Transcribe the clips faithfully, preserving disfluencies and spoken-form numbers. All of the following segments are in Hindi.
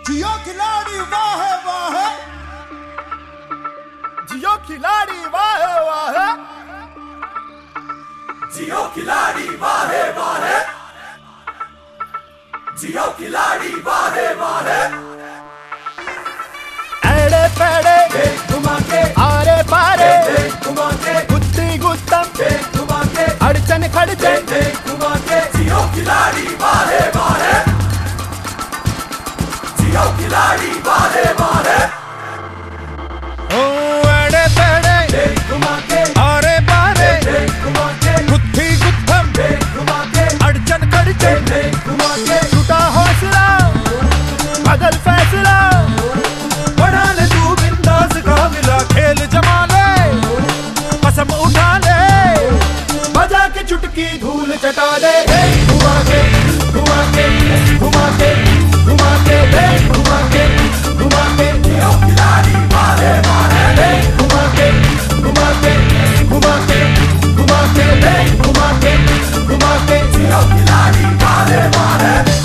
जियो खिलाड़ी वाह वाह, जियो खिलाड़ी वाह वाह, जियो खिलाड़ी वाह वाह, जियो खिलाड़ी वाह वाह। एड़े पेड़े घुमा के आरे पारे घुमा के गुत्ती गुत्तम घुमा के अड़चन खड़चन घुमा के जियो खिलाड़ी वाह वाह, जियो खिलाड़ी वाह वाह। ओ एड़े पेड़े घुमा के आरे पारे घुमा के गुत्ती गुत्तम घुमा के अड़चन खड़चन घुमा के टूटा हौसला बदल फैसला, बढ़ा ले तू बिंदास का मिला खेल जमा ले, कसम उठा ले, बजा के चुटकी धूल चटा दे। घुमा के घुमा के घुमा के घुमा के घुमा के घुमा के जियो खिलाड़ी वाह वाह। घुमा के घुमा के घुमा के घुमा के घुमा के घुमा के जियो खिलाड़ी वाह वाह।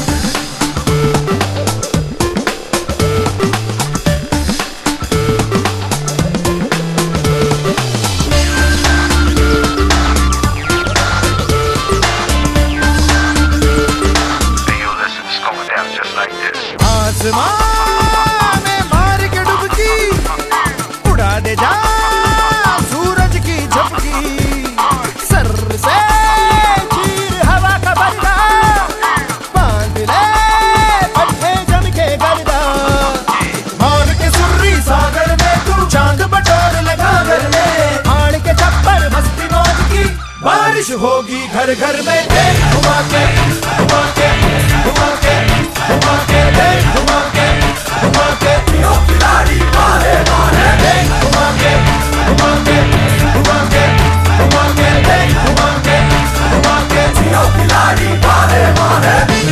आसमां में मार के डुबकी उड़ा दे जा सूरज की झपकी, सर से चीर हवा का पर्दा, बांध ले पट्टे जम के गर्दा, मार के सुर्री सागर में तू चांद बटोर लगा घर में, हाड़ के छप्पर मस्ती मौज की बारिश होगी घर घर में। घुमा के घुमा के घुमा के घुमा के घुमा के घुमा के जियो खिलाड़ी वाह वाह। घुमा के घुमा के घुमा के घुमा के घुमा के घुमा के जियो खिलाड़ी वाह वाह।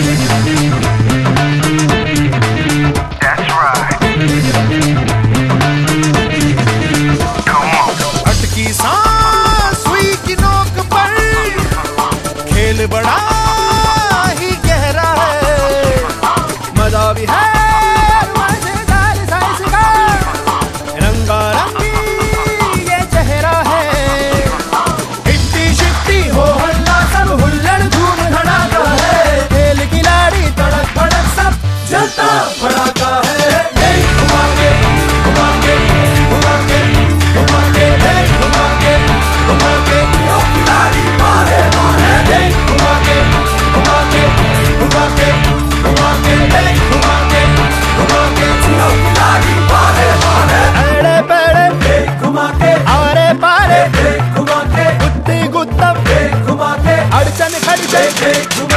That's right. Come on. अटकी सांस सुई की नोक पर खेल बड़ा ही गहरा है, मजा भी है मजेदार साइंस का, रंगारंगी ये चेहरा है, हिट्टी शिट्टी हो हल्ला सब हुल्लड़ धूम धड़ाका है, खेल खिलाड़ी तड़क भड़क सब जलता भड़ाका है। घुमा के घुमा के घुमा के घुमा के घुमा के घुमा के जियो खिलाड़ी वाह वाह। घुमा के घुमा के घुमा के घुमा के घुमा के घुमा के जियो खिलाड़ी वाह वाह। एड़े पेड़े घुमा के आरे पारे घुमा के गुत्ती गुत्तम घुमा के अड़चन खड़चन घुमा